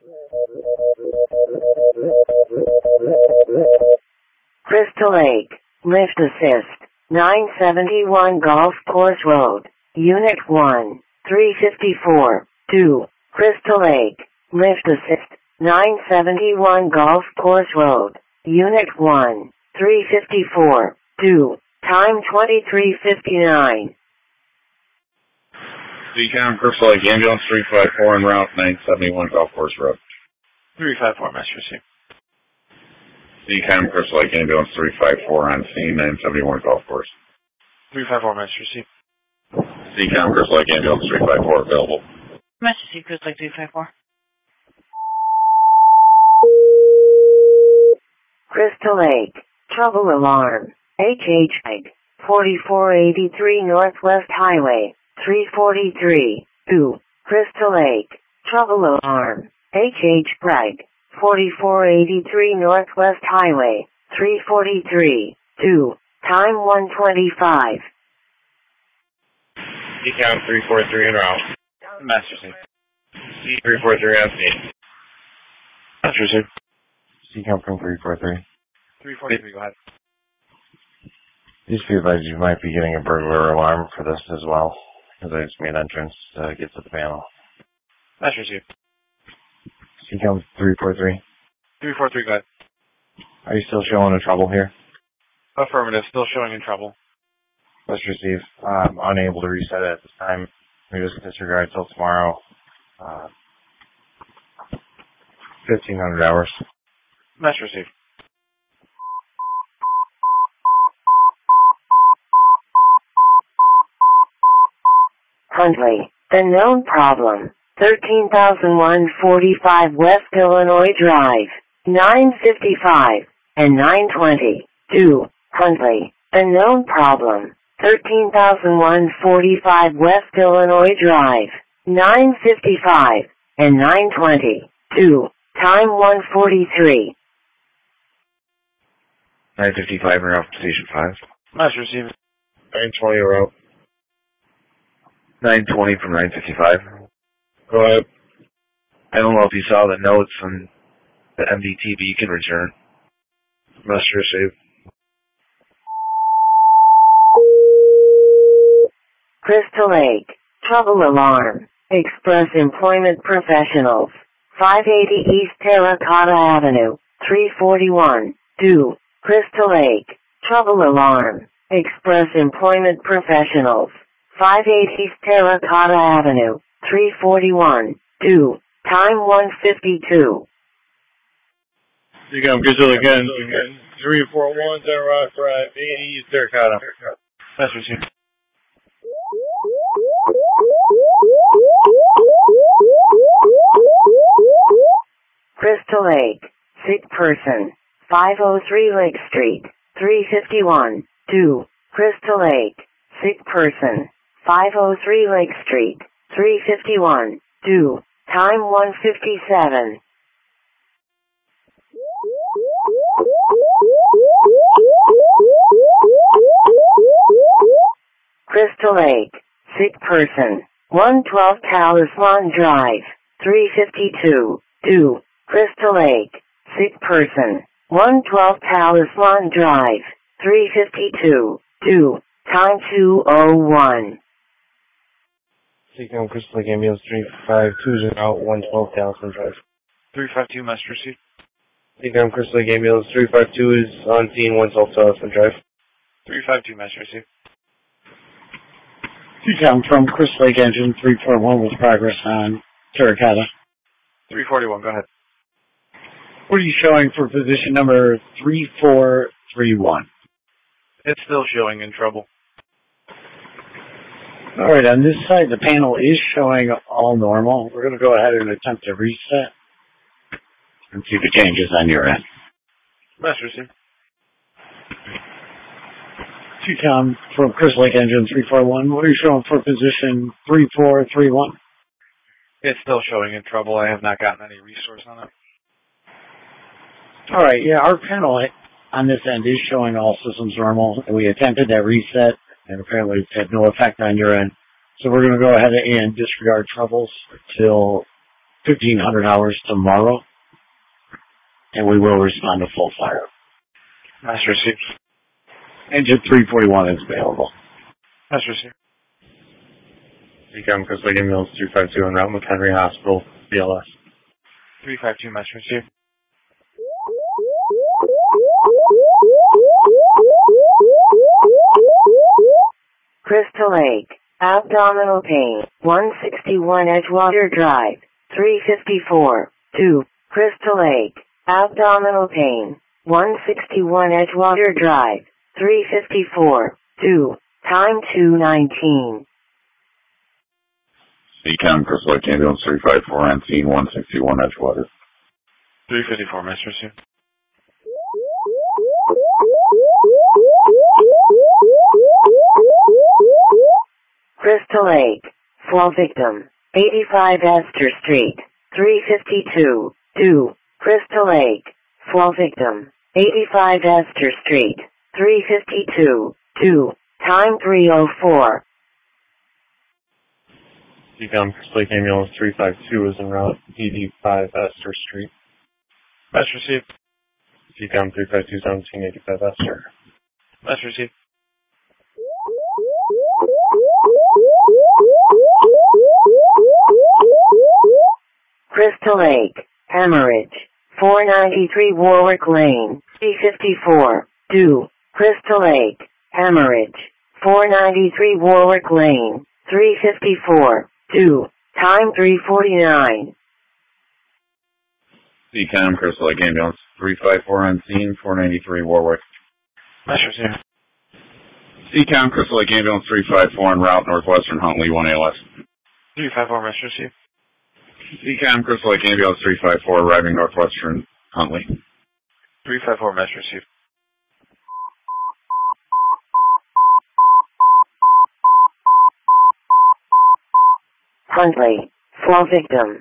Crystal Lake, Lift Assist, 971 Golf Course Road, Unit 1, 354, 2, Crystal Lake, Lift Assist, 971 Golf Course Road, Unit 1, 354, 2, time 23:59. Decam, Crystal Lake, Ambulance 354 en route, 971 Golf Course Road. 354, Master C. Decam, Crystal Lake, Ambulance 354 on scene, 971 Golf Course. 354, Master C. Decam, Crystal Lake, Ambulance 354 available. Master C, Crystal Lake 354. Crystal Lake, trouble alarm, HH 4483 Northwest Highway, 343, 2, Crystal Lake, trouble alarm, HH Bragg, 4483 Northwest Highway, 343, 2, time 1:25. Decam 343 en route. Master C. C343 on scene. Master C. Decam from 343. 343, go ahead. Please be advised you might be getting a burglar alarm for this as well, because I just made entrance to get to the panel. Master C. Decam 343. 343, go ahead. Are you still showing a trouble here? Affirmative, still showing in trouble. Let's receive. Unable to reset it at this time. We just disregard till tomorrow. 1500 hours. Master C. Huntley, the known problem, 13,145 West Illinois Drive, 955 and 920, 2, Huntley, the known problem, 13,145 West Illinois Drive, 955 and 920, 2, time 1:43. 955 route to station 5. Master C. 920 route. 920 from 955. Go ahead. I don't know if you saw the notes on the MDT beacon return. Master C. Crystal Lake, trouble alarm, Express Employment Professionals, 580 East Terracotta Avenue, 341, 2, Crystal Lake, trouble alarm, Express Employment Professionals, 580 East Terracotta Avenue, 341, 2, time 1:52. Decam, Crystal Lake, again, 341, Rock Drive, 80 East Terracotta. Master C. Crystal Lake, sick person, 503 Lake Street, 351, 2, Crystal Lake, sick person, 503 Lake Street, 351, 2, time 1:57. Crystal Lake, sick person, 112 Talisman Drive, 352, 2, Crystal Lake, sick person, 112 Talisman Drive, 352, 2, time 2:01. Decam Crystal Lake Ambulance 352 is out 112 Talisman Drive. 352, Master C. Decam Crystal Lake Ambulance 352 is on scene 112 Talisman Drive. 352, Master C. Decam from Crystal Lake Engine 341 with progress on Terracotta. 341, go ahead. What are you showing for position number 3431? It's still showing in trouble. All right, on this side, the panel is showing all normal. We're going to go ahead and attempt to reset and see the changes on your end. Master C. Decam from Crystal Lake Engine 341. What are you showing for position 3431? It's still showing in trouble. I have not gotten any resource on it. All right, yeah, our panel on this end is showing all systems normal, and we attempted that reset, and apparently it's had no effect on your end. So we're going to go ahead and disregard troubles till 1,500 hours tomorrow, and we will respond to full fire. Master received. Engine 341 is available. Master received. Decom Crystal Lake Ambulance 352 en route McHenry Hospital, BLS. 352, Master received. Crystal Lake, abdominal pain, 161 Edgewater Drive, 354, 2, Crystal Lake, abdominal pain, 161 Edgewater Drive, 354, 2, time 2:19. Decom Crystal Lake Ambulance 354 on scene 161 Edgewater. 354, Master received. Crystal Lake, fall victim, 85 Esther Street, 352, 2, Crystal Lake, fall victim, 85 Esther Street, 352, 2, time 3:04. Decom Crystal Lake Ambulance 352 is en route, ED5 Esther Street. Master received. Decom 352 1785 Esther. Master received. Crystal Lake, hemorrhage, 493 Warwick Lane, 354, 2, Crystal Lake, hemorrhage, 493 Warwick Lane, 354, 2, time 3:49. Decom Crystal Lake Ambulance 354 on scene 493 Warwick. Master received. Decom Crystal Lake Ambulance 354 en route Northwestern Huntley 1 ALS. 354, Master received. Decom Crystal Lake Ambulance 354 arriving Northwestern Huntley. 354, Master received. Huntley, fall victim,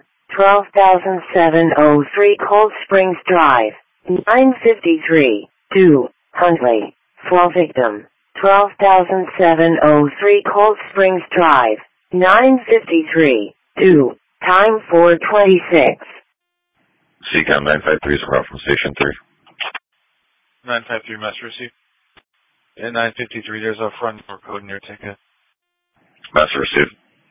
12,703 Cold Springs Drive, 953, 2, Huntley, fall victim, 12,703 Cold Springs Drive, 953, 2, time 4:26. Decom 953 is en route from Station 3. 953, Master received. And 953, there's a front door code in your ticket. Master received.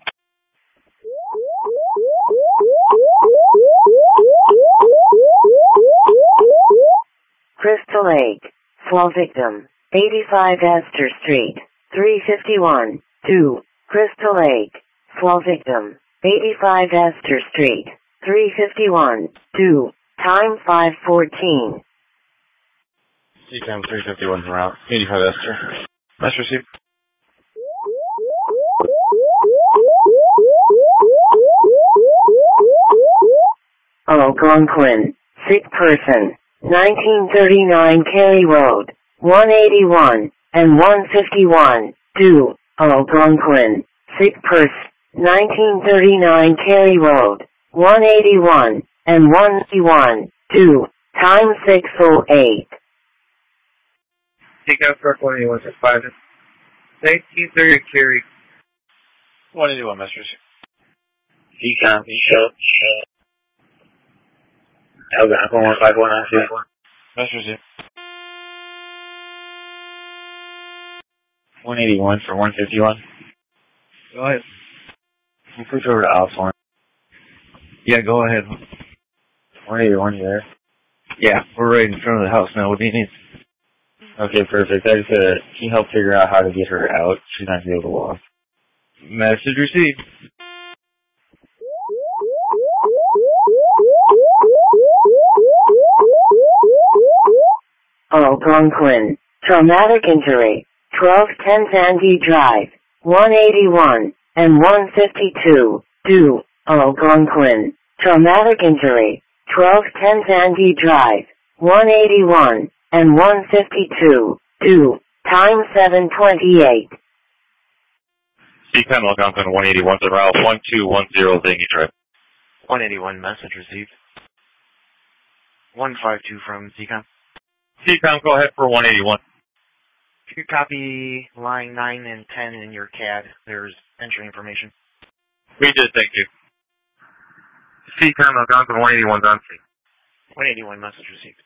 Crystal Lake, fall victim, 85 Esther Street, 351, 2, Crystal Lake, fall victim, 85 Esther Street, 351, 2, time 5:14. Decom 351 en route, 85 Esther. Master received. Algonquin, sick person, 1939 Cary Road, 181 and 151, 2, Algonquin, sick person, 1939 Cary Road, 181 and 151, 2, time 6:08. Decom Crystal 18165. 1930 Cary. 181, Master received. Decom, Algonquin 151 on scene. Master received. 181 for 151. Go ahead. You push over to Alpha. Yeah, go ahead. 181, you there? Yeah, we're right in front of the house now. What do you need? Okay, perfect. I just can you help figure out how to get her out? She's not gonna be able to walk. Message received. Algonquin, traumatic injury, 1210 Sandy Drive, 181 and 152, 2, Algonquin, traumatic injury, 1210 Sandy Drive, 181 and 152, 2, time 7:28. Decom Algonquin 181 to route 1210 Zangy Drive. 181, message received. 152 from Decom. Decom, go ahead for 181. If you copy line 9 and 10 in your CAD, there's entry information. We did, thank you. CCOM, Algonquin 181's on scene. 181, message received.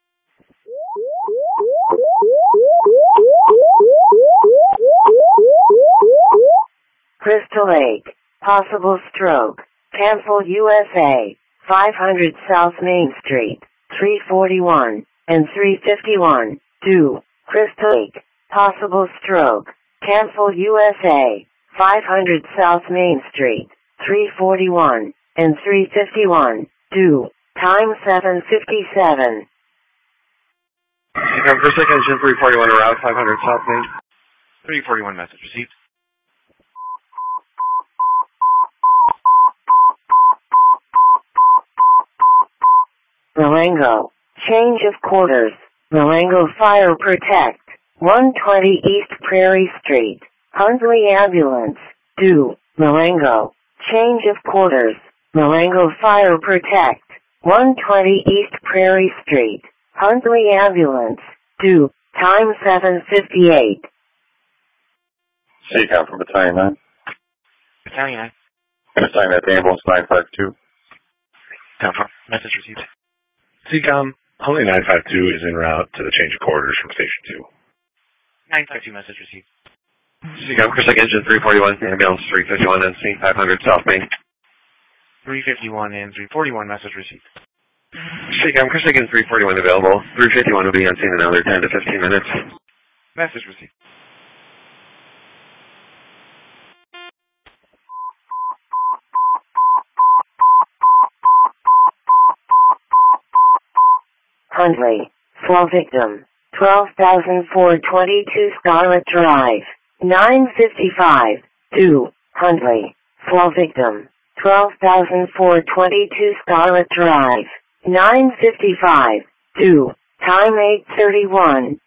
Crystal Lake, possible stroke, cancel USA, 500 South Main Street, 341, and 351, 2, Crystal Lake, possible stroke, cancel USA, 500 South Main Street, 341, and 351, 2, time 7:57. CCOM, Crystal Lake Engine 341 around 500 South Main. 341, message received. Marengo, change of quarters, Marengo Fire Protect, 120 East Prairie Street, Hundley Ambulance, 2, Marengo, change of quarters, Marengo Fire Protect, 120 East Prairie Street, Hundley Ambulance, 2, time 7:58. CCOM from Battalion 9. Battalion 9. Battalion at the ambulance 952. Confirm. Message received. CCOM, Huntley 952 is en route to the change of quarters from Station 2. 952, message received. CCOM, Crystal Lake Engine 341, ambulance 351 NC, 500 South Main. 351 and 341, message received. CCOM, Crystal Lake Engine 341 available. 351 will be on scene in another 10 to 15 minutes. Message received. Hundley, fall victim, 12,422 Scarlet Drive, 9:55, 2, Hundley, fall victim, 12,422 Scarlet Drive, 9:55, 2, time 8:31.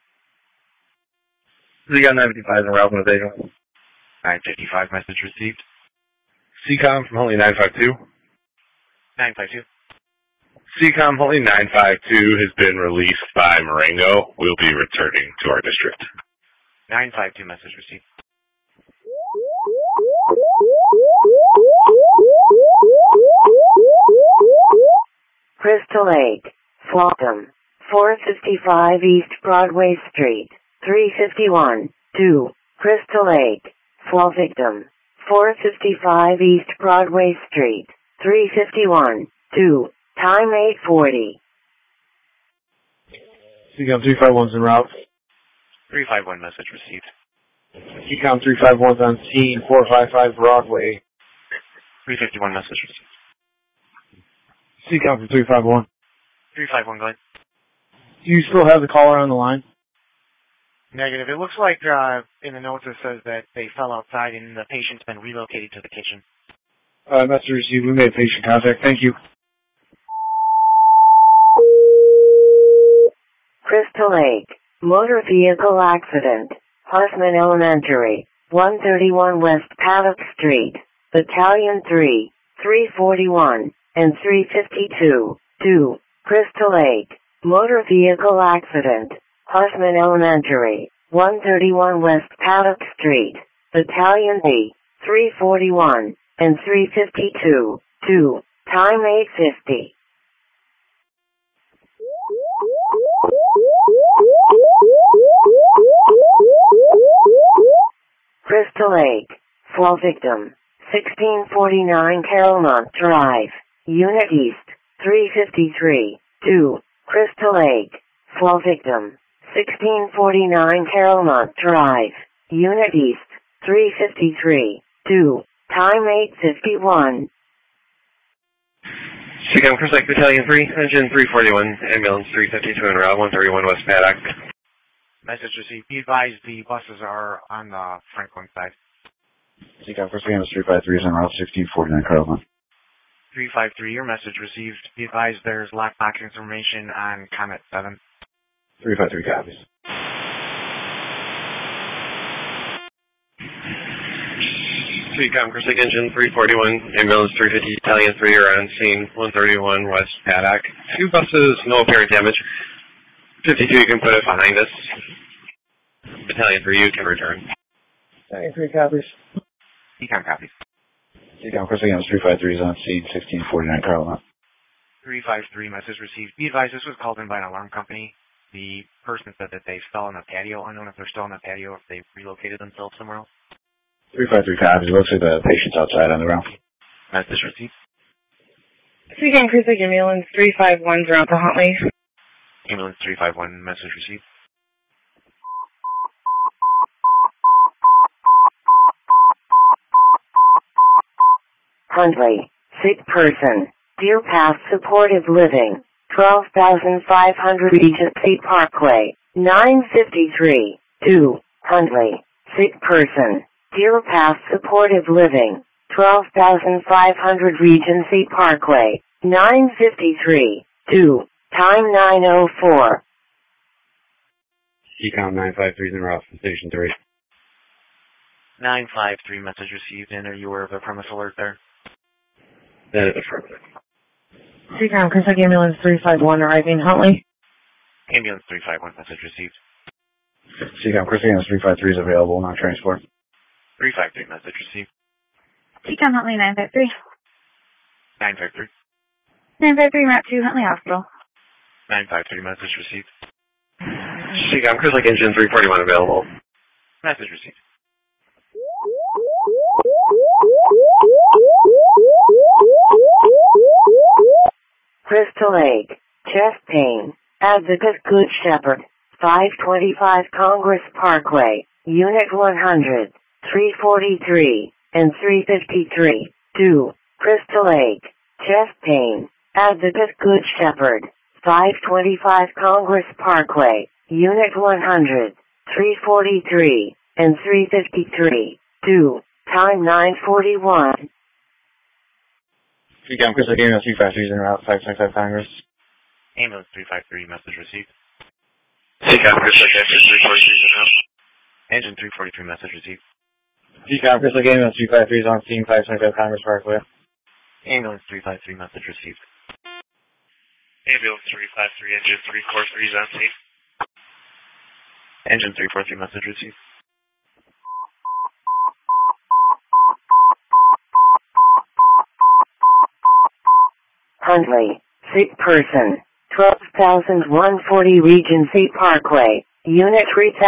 CCOM 955 en route from the Vega. 955, message received. CCOM from Huntley 952. 952. CCOM Huntley 952 has been released by Marengo. We'll be returning to our district. 952, message received. Crystal Lake, Slaugham, 455 East Broadway Street, 351, 2, Crystal Lake, fall victim, 455 East Broadway Street, 351, 2, time 8:40. CCOM 351's en route. 351, message received. CCOM 351's on scene, 455 Broadway. 351, message received. CCOM from 351. 351, go ahead. Do you still have the caller on the line? Negative. It looks like in the notes it says that they fell outside and the patient's been relocated to the kitchen. Message received. We made patient contact. Thank you. Crystal Lake, motor vehicle accident, Hussman Elementary, 131 West Paddock Street, Battalion 3, 341, and 352, 2, Crystal Lake, motor vehicle accident, Hussman Elementary, 131 West Paddock Street, Battalion 3, 341, and 352, 2, time 8:50. Crystal Lake, fall victim, 1649 Carolmont Drive, Unit East, 353, 2, Crystal Lake, fall victim, 1649 Carolmont Drive, Unit East, 353, 2, time 8:51. CCOM, Crystal Lake Battalion 3, Engine 341, ambulance 352 en route, 131 West Paddock. Message received. Be advised the buses are on the Franklin side. CCOM, Crystal Lake 353 is en route 1649 Carolina. 353, your message received. Be advised there's lockbox information on Comet 7. 353 copies. CCOM, Crystal Lake Engine 341, ambulance 350, Battalion 3 are on scene, 131 West Paddock. 2 buses, no apparent damage. 52, you can put it behind us. Battalion 3, you can return. Battalion 3 copies. CCOM copies. CCOM Chris again, 353 is on scene, 1649 Carolina. 353 message received. Be advised, this was called in by an alarm company. The person said that they fell on a patio. Unknown if they're still on the patio or if they've relocated themselves somewhere else. 353 copies. Looks like the patient's outside on the ground. Message received. CCOM Cruise Ambulance 351 out to Huntley. Ambulance 351, message received. Huntley, sick person, Deer Path Supportive Living, 12,500 Regency Parkway, 953, 2, Huntley, sick person, Deer Path Supportive Living, 12,500 Regency Parkway, 953, 2, time 9:04. CCOM 953 is en route from Station 3. 953, message received. And are you aware of the premise alert there? That is affirmative. CCOM Cruise Ambulance 351 arriving Huntley. Ambulance 351, message received. CCOM Chris again, 353 is available, non transport. 353, message received. CCOM Huntley 953. 953. 953 route to Huntley Hospital. 953, message received. CCOM Chris Engine 341 available. Message received. Crystal Lake, chest pain, Advocate Good Shepherd, 525 Congress Parkway, Unit 100, 343, and 353, 2, Crystal Lake, chest pain, Advocate Good Shepherd, 525 Congress Parkway, Unit 100, 343, and 353, 2, time 9:41. CCOM Chris Ambulance 353 is en route, 525 Congress. Ambulance 353, message received. CCOM Chris Engine 343 is en route. Engine 343, message received. CCOM Chris Ambulance 353 is on scene, 525 Congress Parkway. Ambulance 353, message received. Ambulance 353, Engine 343 is on scene. Engine 343, message received. Huntley, sick person, 12,140 Regency Parkway, Unit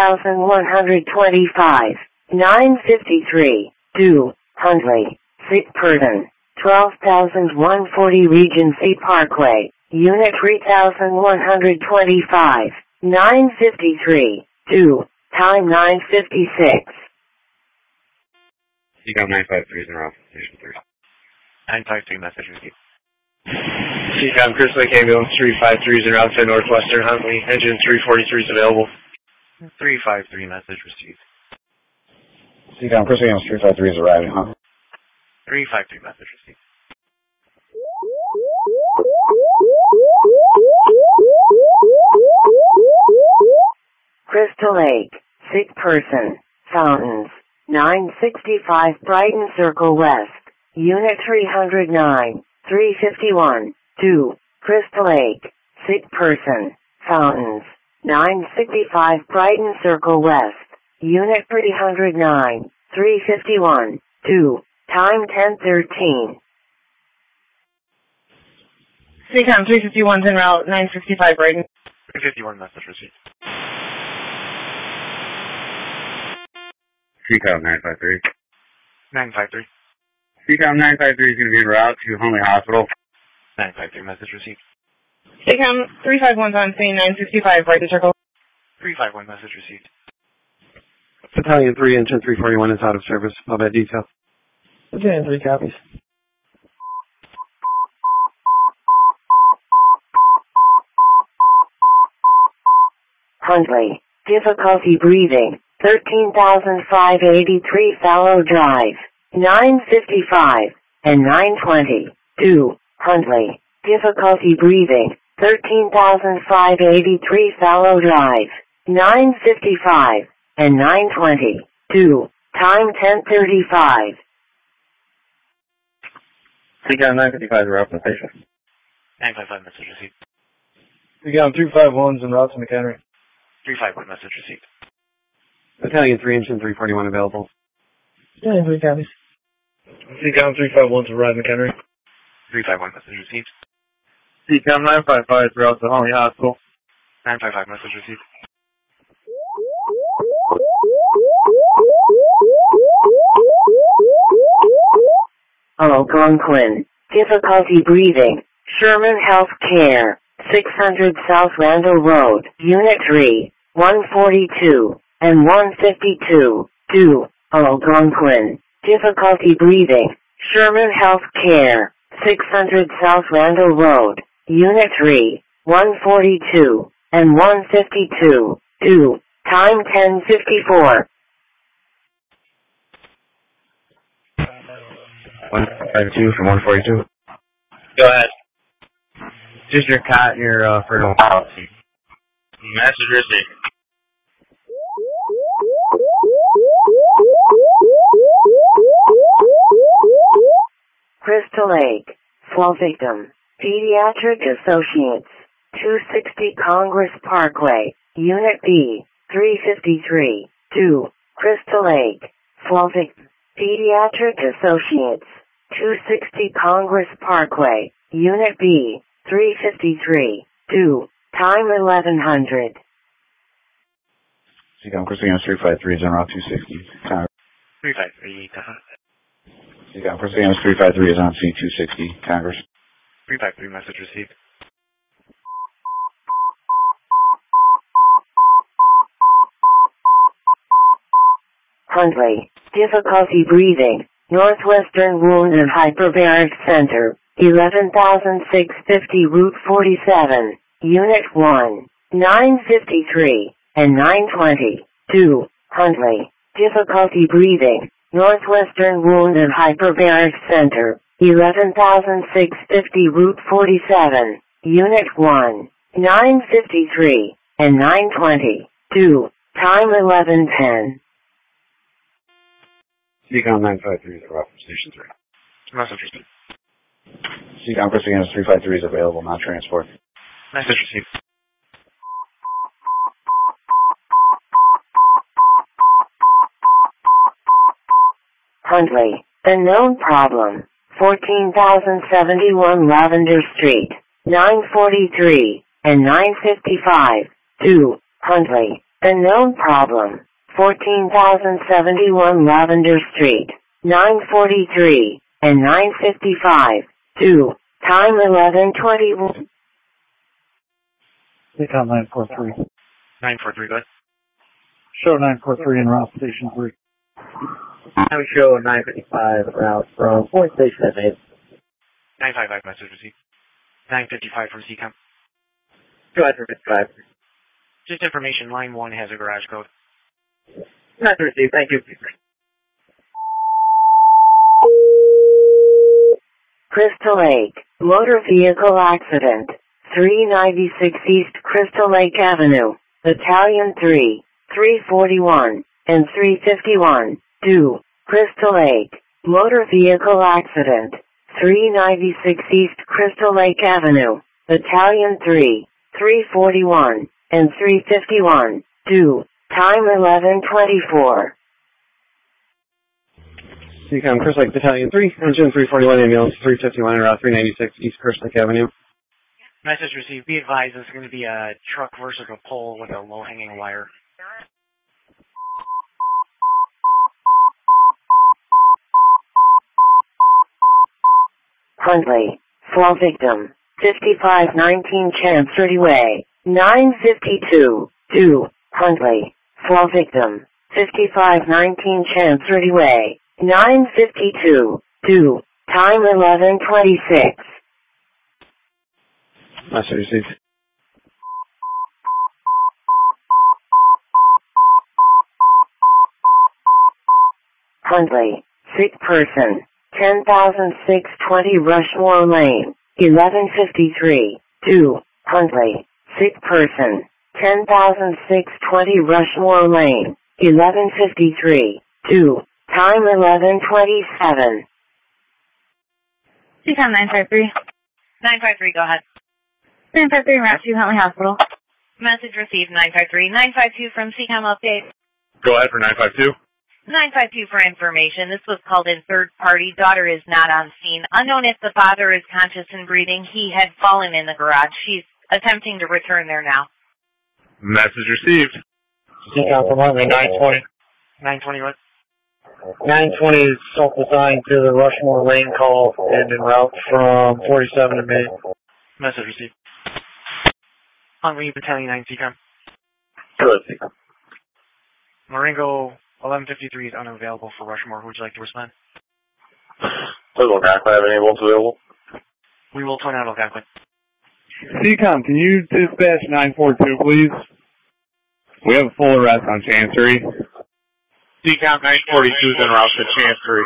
3,125, 953, 2, Huntley, sick person, 12,140 Regency Parkway, Unit 3,125, 953, 2, time 9:56. CCOM 953 is en route from Station 3. 953, message received. CCOM Chris Lake Ambulance 353 is en route to Northwestern Huntley. Engine 343 is available. 353, message received. CCOM Chris Ambulance 353 is arriving, huh? 353, message received. Crystal Lake, sick person, Fountains, 965 Brighton Circle West, Unit 309, 351, 2, Crystal Lake, sick person, Fountains, 965 Brighton Circle West, Unit 309, 351, 2, time 10:13. CCOM 351's en route, 965 Brighton. 351, message received. CCOM 953. 953. CCOM 953 is going to be en route to Huntley Hospital. 953, message received. CCOM 351's on scene, 965 Brighton Circle. 351, message received. Battalion 3, Engine 341 is out of service. I'll bet detail. Battalion 3 copies. Huntley, difficulty breathing, 13,583 Fallow Drive, 955, and 920, 2, Huntley, difficulty breathing, 13,583 Fallow Drive, 955, and 920, 2, time 10:35. CCOM 955 is route from the patient. 955, message received. CCOM 251's en route to McHenry. 351, message received. Battalion 3, Engine 341 available. Battalion 3 copies. CCOM 351 to Rod McHenry. 351, message received. CCOM 955 throughout the Huntley Hospital. 955, message received. Algonquin. Difficulty breathing. Sherman Health Care. 600 South Randall Road. Unit 3. 142 and 152. 2. Algonquin. Difficulty breathing. Sherman Health Care. 600 South Randall Road. Unit 3. 142 and 152. 2. Time 10:54. 152 from 142. Go ahead. Just your cot and your fertile policy. Message received. Crystal Lake. Fall victim. Pediatric Associates. 260 Congress Parkway. Unit B. 353. 2. Crystal Lake. Fall victim. Pediatric Associates. 260 Congress Parkway. Unit B. 353. 2. Time 1100. CCOM Chris Against 353 is on Route 260. 353, CCOM Chris Against 353 is on C260, Congress. 353, message received. Huntley. Difficulty breathing. Northwestern Wound and Hyperbaric Center. 11,650 Route 47. Unit 1. 953 and 920. 2. Huntley. Difficulty breathing. Northwestern Wound and Hyperbaric Center. 11,650 Route 47. Unit 1. 953 and 920. 2. Time 11:10. CCOM 953 is from Station 3. Message received. CCOM Chris Against 353 is available, not transport. Message received. Huntley. Unknown problem. 14,071 Lavender Street. 943 and 955. 2. Huntley. Unknown problem. 14,071 Lavender Street. 943 and 955. 2. Time 11:21. CCOM 943. 943, go ahead. Show 943 en route Station 3. I show 955 route from Point Station at 8. 955, message received. 955 from CCOM. Go ahead for 55. Just information, line 1 has a garage code. Message received, thank you. Crystal Lake. Motor vehicle accident. 396 East Crystal Lake Avenue. Battalion 3. 341 and 351. 2. Crystal Lake. Motor vehicle accident. 396 East Crystal Lake Avenue. Battalion 3. 341 and 351. 2. Time 11:24. CCOM Chris Lake Battalion 3, engine 341, ambulance 351, and route 396 East Chris Lake Avenue. Message received. Be advised, this is going to be a truck versus a pole with a low-hanging wire. Huntley. Fall victim. 5519 Chancery Way. 952. 2. Huntley. Fall victim. 5519 Chancery Way. 952. 2. Time 11:26. Message received. Huntley. Sick person. 10,620 Rushmore Lane. 1153. 2. Huntley. Sick person. 10,620 Rushmore Lane. 1153. 2. Time 11:27. CCOM 953. 953, go ahead. 953, route to Huntley Hospital. Message received, 953. 952 from CCOM update. Go ahead for 952. 952 for information. This was called in third party. Daughter is not on scene. Unknown if the father is conscious and breathing. He had fallen in the garage. She's attempting to return there now. Message received. CCOM from Huntley, 920. 920 what? 920 is self-assigned to the Rushmore Lane call and en route from 47 to Main. Message received. Huntley, Battalion 9 CCOM. Good, CCOM. Marengo 1153 is unavailable for Rushmore. Who would you like to respond? Does Algonquin have any ambulance available? We will turn out Algonquin. CCOM, can you dispatch 942, please? We have a full arrest on Chancery. CCOM 942 is en route to Chancery.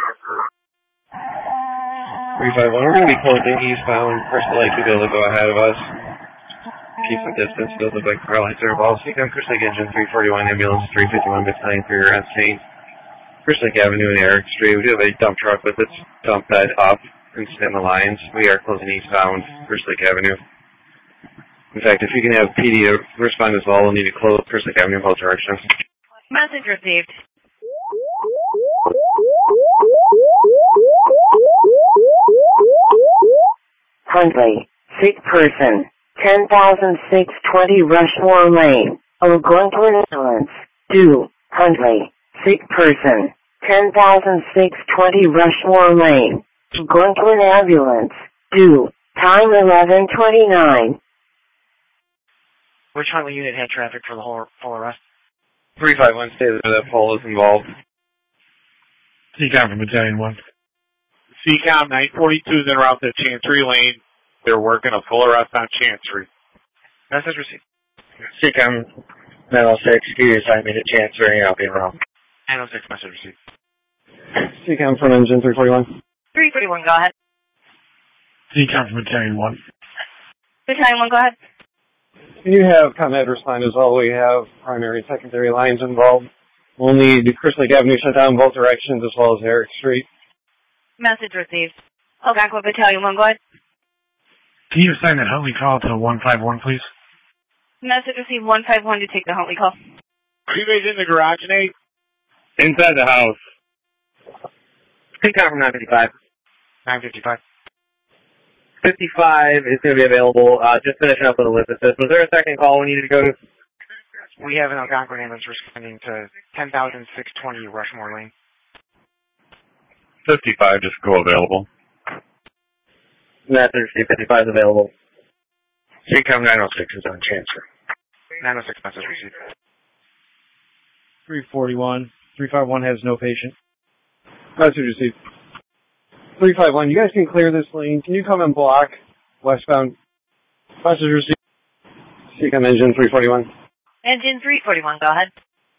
351, we're going to be closing eastbound. Crystal Lake will be able to go ahead of us. Keep some distance. Does look like car lights are involved. CCOM Crystal Lake Engine 341, ambulance 351, Battalion 3, you're on scene. Crystal Lake Avenue and Eric Street. We do have a dump truck with its dump bed up and in the lines. We are closing eastbound Crystal Lake Avenue. In fact, if you can have PD to respond as well, we'll need to close Crystal Lake Avenue in both directions. Message received. Huntley, sick person, 10,620 Rushmore Lane, Algonquin ambulance, due, Huntley, sick person, 10,620 Rushmore Lane, Algonquin ambulance, due, time 11:29. Which Huntley unit had traffic for the full arrest? 351, stay there. That pole is involved. CCOM from Battalion 1. CCOM 942 is en route to Chancery Lane. They're working a full arrest on Chancery. Message received. CCOM 906, you assigned me to Chancery, I'll be around. 906, message received. CCOM from Engine 341. 341, go ahead. CCOM from Battalion 1. Battalion 1, go ahead. Can you have ComEd respond as well? We have primary and secondary lines involved. We'll need Crystal Lake Avenue shut down both directions as well as Eric Street. Message received. Algonquin Battalion 1, go ahead. Can you assign that Huntley call to 151, please? Message received 151 to take the Huntley call. Are you guys in the garage, Nate? Inside the house. CCOM from 955. 955. 55 is going to be available. Just finishing up with Elizabeth. Was there a second call we needed to go to? We have an Algonquin ambulance responding to 10,620 Rushmore Lane. 55 just go available. Message 55 is available. CCOM 906 is on Chancery. 906, message received. 341. 351 has no patient. Message received. 351, you guys can clear this lane. Can you come and block westbound? Message received. CCOM Engine 341. Engine 341, go ahead.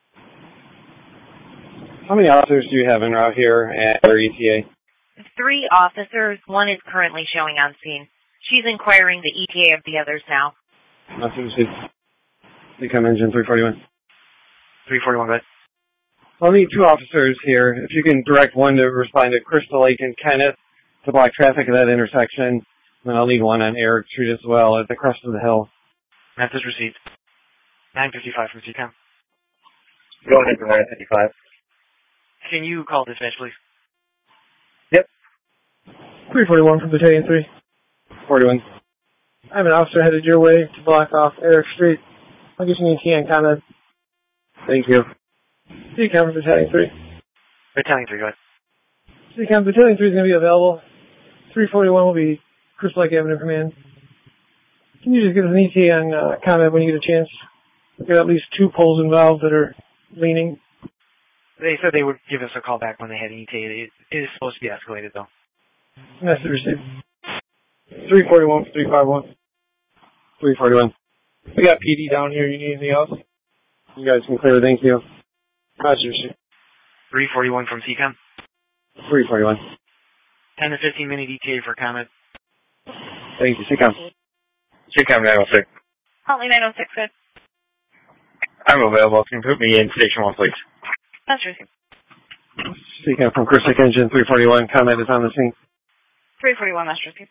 How many officers do you have en route here at our ETA? 3 officers. 1 is currently showing on scene. She's inquiring the ETA of the others now. Message received. CCOM Engine 341. 341, go ahead. I'll need 2 officers here. If you can direct one to respond to Crystal Lake and Kenneth to block traffic at that intersection, then I'll need one on Eric Street as well at the crest of the hill. Message received. 955 from CCOM. Go ahead for 955. Can you call dispatch, please? Yep. 341 from Battalion 3. 41. I have an officer headed your way to block off Eric Street. I'll get you an ETA on comment. Thank you. CCOM from Battalion 3. Battalion 3, go ahead. CCOM Battalion 3 is going to be available. 341 will be Crystal Lake Avenue Command. Can you just give us an ETA on comment when you get a chance? We've got at least 2 poles involved that are leaning. They said they would give us a call back when they had an ETA. It is supposed to be escalated, though. Message received. 341 for 351. 341. We got PD down here. You need anything else? You guys can clear. Thank you. Message received. 341 from CCOM. 341. 10 to 15 minute ETA for comment. Thank you. CCOM. CCOM 906. Huntley 906, good. I'm available. Can you put me in Station 1, please? That's received. CCOM from Crystal Lake Engine 341. Comment is on the scene. 341, that's received.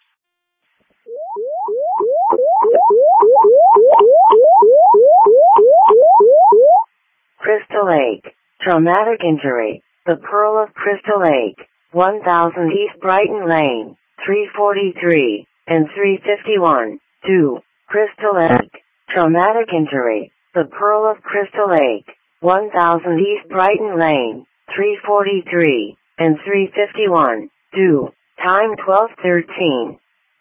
Crystal Lake, traumatic injury, The Pearl of Crystal Lake, 1000 East Brighton Lane, 343, and 351, 2, Crystal Lake. Traumatic injury. The Pearl of Crystal Lake, 1000 East Brighton Lane, 343, and 351, 2, time 12:13.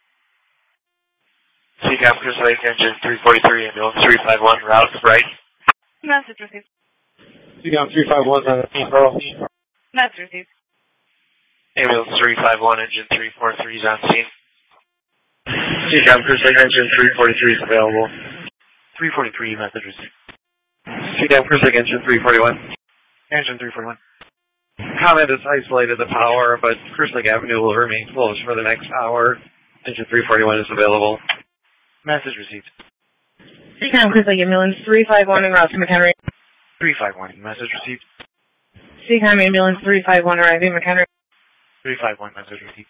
CCAM Crystal Lake, engine 343, ambulance 351, route to Brighton. Message received. CCAM 351 on the team, Pearl. Message received. Ambulance 351, engine 343 is on scene. CCAM Crystal Lake, engine 343 is available. 343, message received. CCAM Crystal Lake, engine 341. Engine 341. Comment has isolated the power, but Crystal Lake Avenue will remain closed for the next hour. Engine 341 is available. Message received. CCAM Crystal Lake Ambulance 351 en route to McHenry. 351, message received. CCAM Ambulance 351 arriving McHenry. 351, message received.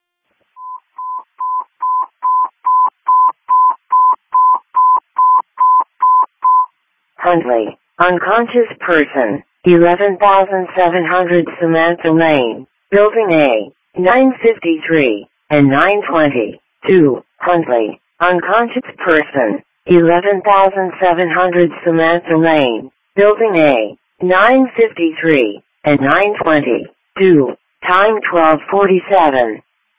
Huntley, unconscious person, 11,700 Samantha Lane, Building A, 953, and 920, 2, Huntley, unconscious person, 11,700 Samantha Lane, Building A, 953, and 920, 2, time 12:47.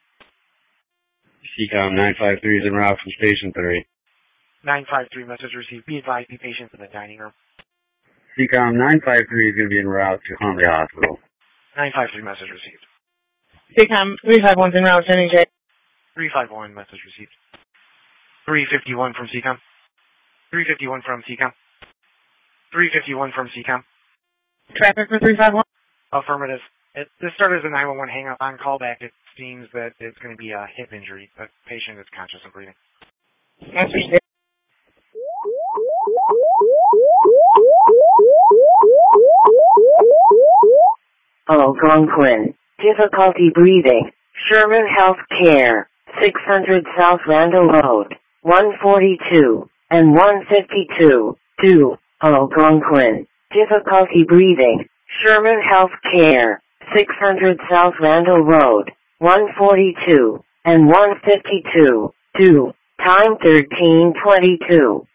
CCOM 953 is en route from Station 3. 953, message received. Be advised, be patient in the dining room. CCOM 953 is going to be en route to Huntley Hospital. 953, message received. CCAM 351 en route to NJ. 351, message received. 351 from CCOM. 351 from CCOM. 351 from CCOM. Traffic for 351? Affirmative. This started as a 911 hang-up on callback. It seems that it's going to be a hip injury. The patient is conscious and breathing. Message received. Algonquin, difficulty breathing, Sherman Health Care, 600 South Randall Road, 142, and 152, 2, Algonquin, difficulty breathing, Sherman Health Care, 600 South Randall Road, 142, and 152, 2, time 13:22.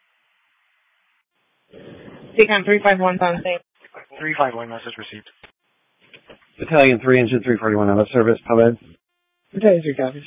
CCAM 351 on scene. 351, message received. Battalion 3, Engine 341 on the service. Come in. Battalion 3 copies.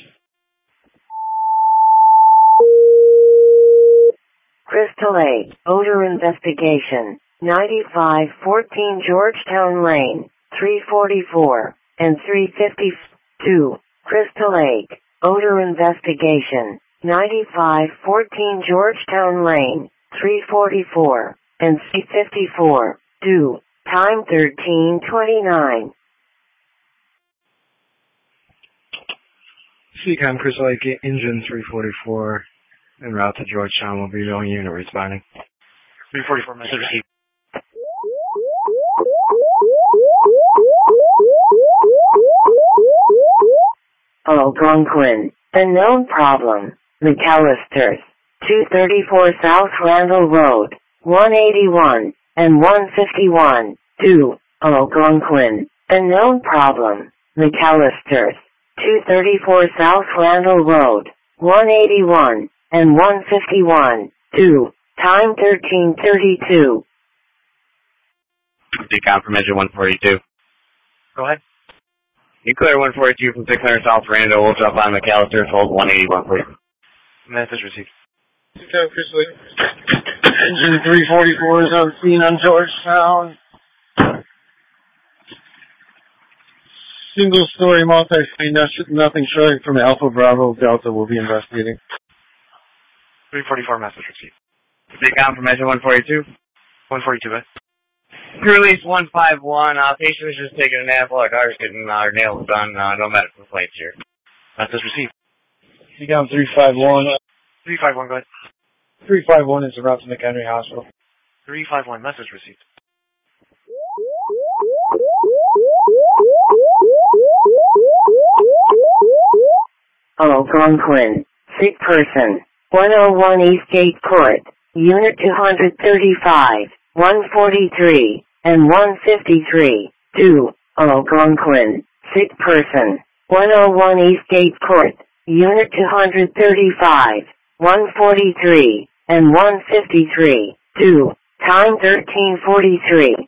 Crystal Lake, odor investigation, 9514 Georgetown Lane, 344, and 352, Crystal Lake, odor investigation, 9514 Georgetown Lane, 344, and 354, 2, time 13:29. CCOM Crystal Lake, engine 344, en route to Georgetown. Will be the only unit responding. 344, message received. Algonquin, unknown problem, McAllister's, 234 South Randall Road, 181, and 151, 2, Algonquin, unknown problem, McAllister's, 234 South Randall Road, 181, and 151, 2, time 13:32. CCOM from Engine 142. Go ahead. You clear 142 from 600 South Randall. We'll jump on McAllister's, hold 181, please. Message received. CCOM Crystal Lake. Engine 344 is on scene on Georgetown. Single-story multi-screen, nothing showing from Alpha Bravo Delta will be investigating. 344, message received. CCOM from Engine 142. 142, guys. Release 151. Patient was just taking a nap while our car's getting our nails done. No medical complaints here. Message received. CCOM 351. 351, go ahead. 351 is en route to McHenry Hospital. 351, message received. Algonquin, sick person, 101 Eastgate Court, Unit 235, 143, and 153, 2, Algonquin, sick person, 101 Eastgate Court, Unit 235, 143, and 153, 2, time 13:43.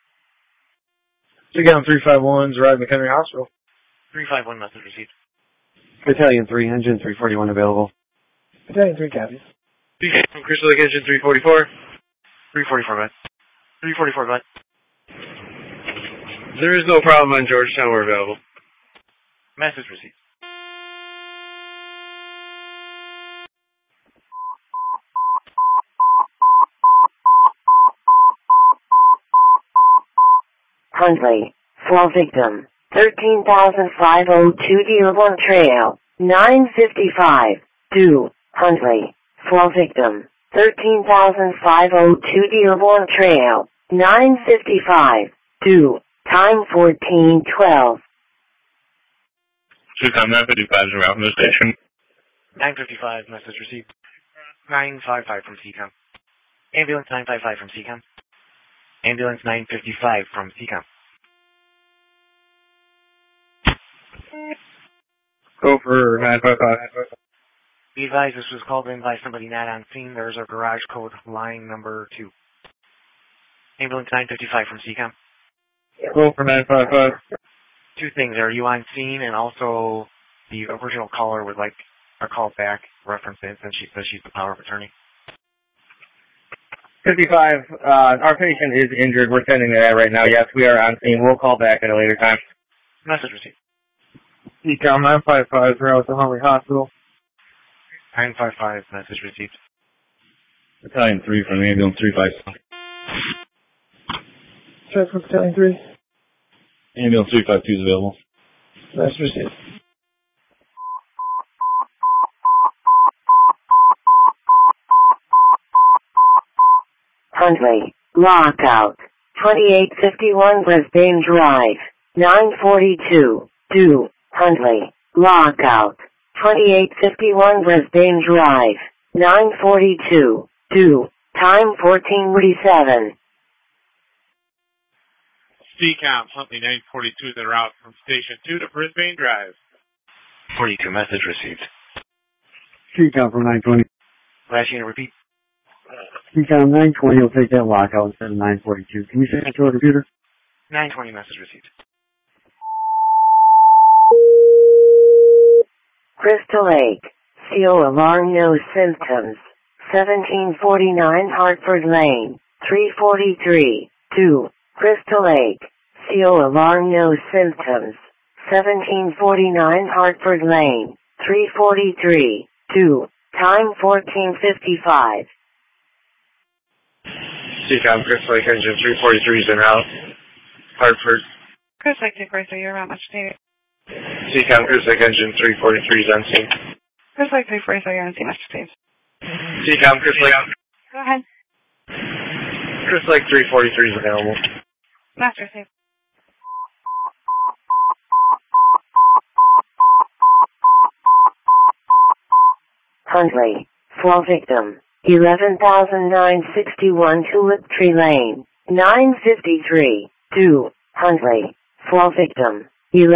Seacom 351's arrived at McHenry Hospital. 351 message received. Battalion 3, engine 341 available. Battalion 3 copies. From Crystal Lake Engine 344. 344, go ahead. 344, go ahead. There is no problem on Georgetown. We're available. Message received. Huntley, fall victim, 13,502 Dearborn Trail, 955, 2, Huntley, fall victim, 13,502 Dearborn Trail, 955, 2, time 14:12. Seacom 955 is around the station. 955, message received. 955 from Seacom. Ambulance 955 from Seacom. Ambulance 955 from Seacom. Go for 955. Be advised, this was called in by somebody not on scene. There's a garage code line number 2. Ambulance 955 from Seacom. Go for 955. Two things. Are you on scene? And also, the original caller would like a call back reference in since she says she's the power of attorney. 55, our patient is injured. We're sending that right now. Yes, we are on scene. We'll call back at a later time. Message received. Seacom 955 is around at the Huntley Hospital. 955, message received. Battalion 3 from Ambulance 357. Check for Battalion 3. Ambulance 352 is available. Message received. Huntley, lockout, 2851 Brisbane Drive, 942, 2, Huntley, lockout, 2851 Brisbane Drive, 942, 2, time 14:47. Seacom, Huntley 942 is en route from Station 2 to Brisbane Drive. 42, message received. Seacom from 920. Last unit, repeat. Seacom 920 will take that lockout instead of 942. Can you say that to our computer? 920, message received. Crystal Lake, CO alarm, no symptoms, 1749 Hartford Lane, 343, 2, Crystal Lake, CO alarm, no symptoms, 1749 Hartford Lane, 343, 2, time 14:55. Seacom, Crystal Lake Engine 343 is en route. Hartford. Crystal Lake 243, you're around much needed. Seacom, Crystal Lake Engine 343 is on scene. Crystal Lake 343, you're on scene, much needed. Seacom, Crystal Lake. Go ahead. Crystal Lake 343 is available. Master received. Huntley, fall victim, 11,961 Tulip Tree Lane, 953, 2, Huntley, fall victim,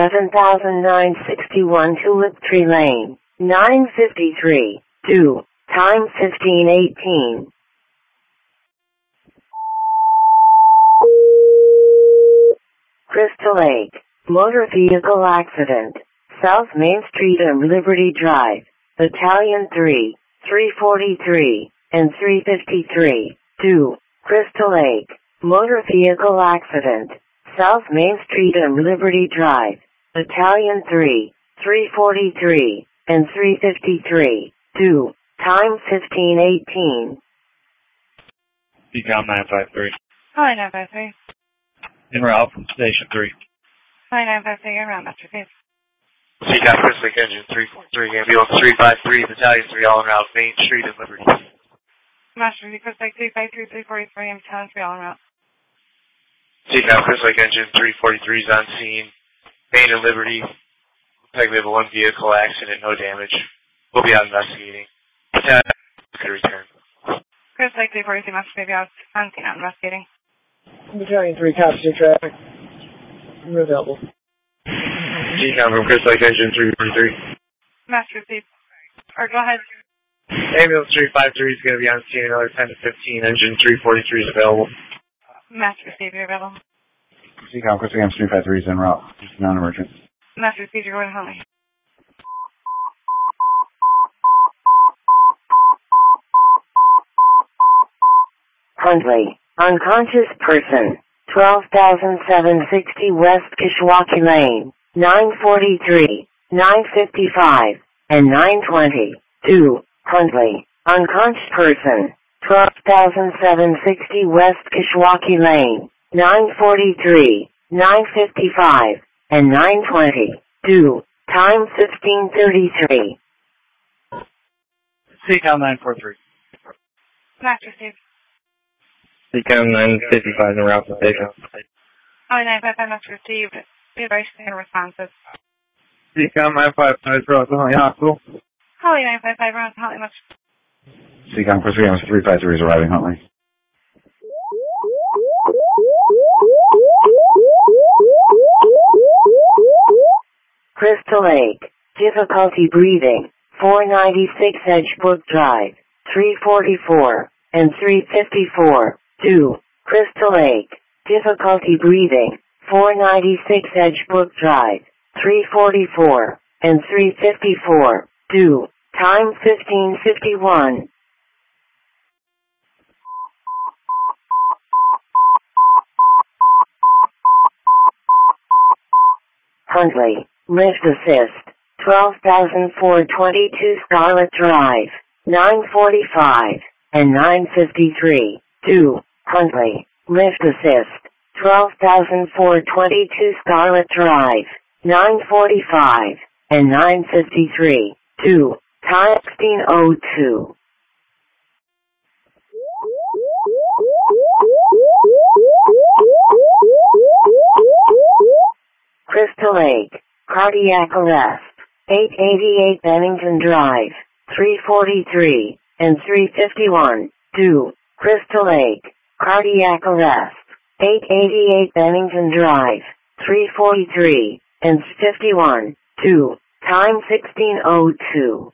11,961 Tulip Tree Lane, 953, 2, time 15:18. Crystal Lake, motor vehicle accident, South Main Street and Liberty Drive, Battalion 3, 343, and 353, 2, Crystal Lake, motor vehicle accident, South Main Street and Liberty Drive, Battalion 3, 343, and 353, 2, time 15:18. Seacom 953. Hi, 953. En route from Station 3. Hi, 953, you're around, Master Received. Seacom, Crystal Lake Engine 343, Ambulance 353, Battalion 3 all en route, Main Street and Liberty. Master Received, Crystal Lake 353, 343, and Battalion 3 all en route. Seacom, Crystal Lake Engine 343 is on scene, Main and Liberty. Looks like we have a one vehicle accident, no damage. We'll be out investigating. Battalion could return. Crystal Lake 343, Master Received, on scene, out investigating. Battalion 3 copies your traffic. We're available. CCOM from Chris Lake Engine 343. Master received. Or go ahead. Ambulance 353 is going to be on scene another 10 to 15. Engine 343 is available. Master received, you're available. CCOM, Chris Lake 353 is en route. Non-emergent. Master received, you're going to Huntley. Huntley, unconscious person, 12,760 West Kishwaukee Lane, 943, 955, and 920. 2. Huntley, unconscious person, 12,760 West Kishwaukee Lane, 943, 955, and 920. 2. Time 15:33. CCOM 943. Master received. CCOM 955 en route to Baker. Holly 955 master received. Be advised standard responses. CCOM 955 for Huntley Hospital. Holly 955 around Huntley master. CCOM, Chris Lake 353 is arriving Huntley. Crystal Lake, difficulty breathing, 496 Edgebrook Drive, 344, and 354. 2. Crystal Lake, difficulty breathing, 496 Edgebrook Drive, 344, and 354. 2. Time 15:51. Huntley, lift assist, 12,422 Scarlet Drive, 945, and 953. 2. Huntley, lift assist, 12,422 Scarlet Drive, 945, and 953. 2. Time 16:02. Crystal Lake, cardiac arrest, 888 Bennington Drive, 343, and 351. 2. Crystal Lake, cardiac arrest, 888 Bennington Drive, 343, and 51. 2. Time 16:02.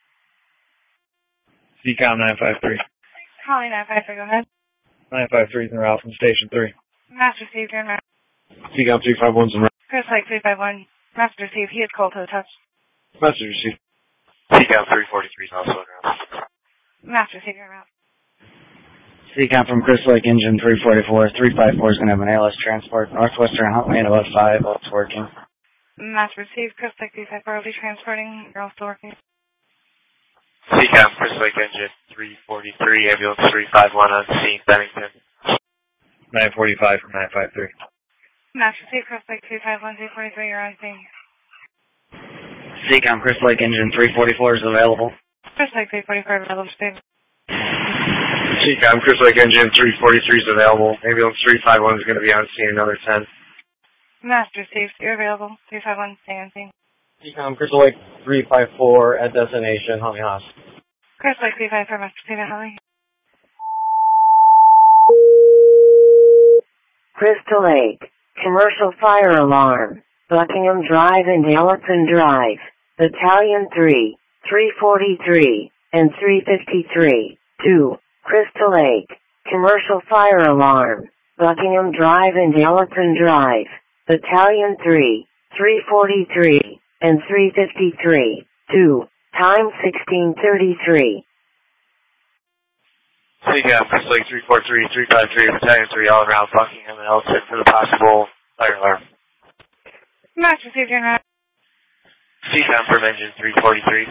CCOM 953. Holly 953, go ahead. 953 is en route from Station 3. Master received, you're in route. CCOM 351 is en route. Chris Lake 351. Master received, he is cold to the touch. Master received. CCOM 343 is also in route. Master received, you're in route. CCOM from Chris Lake Engine 344. 354 is going to have an ALS transport. Northwestern Huntley at about 5. It's working. Master received, Chris Lake 354 will be transporting. You're also working. CCOM Chris Lake Engine 343, ambulance 351 on scene, Bennington. 945 from 953. Master received, Chris Lake 351, 343, you're on scene. CCOM Chris Lake Engine 344 is available. Chris Lake 344 available, stable. CCOM Chris Lake Engine 343 is available. Ambulance 351 is going to be on scene another 10. Master received, you're available. 351, stay on scene. CCOM Crystal Lake 354 at destination, Huntley Hospital. Chris Lake 354, Master received at Huntley. Crystal Lake, commercial fire alarm, Buckingham Drive and Ellison Drive, Battalion 3, 343, and 353. 2. Crystal Lake, commercial fire alarm, Buckingham Drive and Ellison Drive, Battalion 3, 343, and 353. 2. Time 16:33. CCOM Chris Lake 343, 353, Battalion 3 all around Buckingham and Elton for the possible fire alarm. Master received, you're in route. CCOM from Engine 343.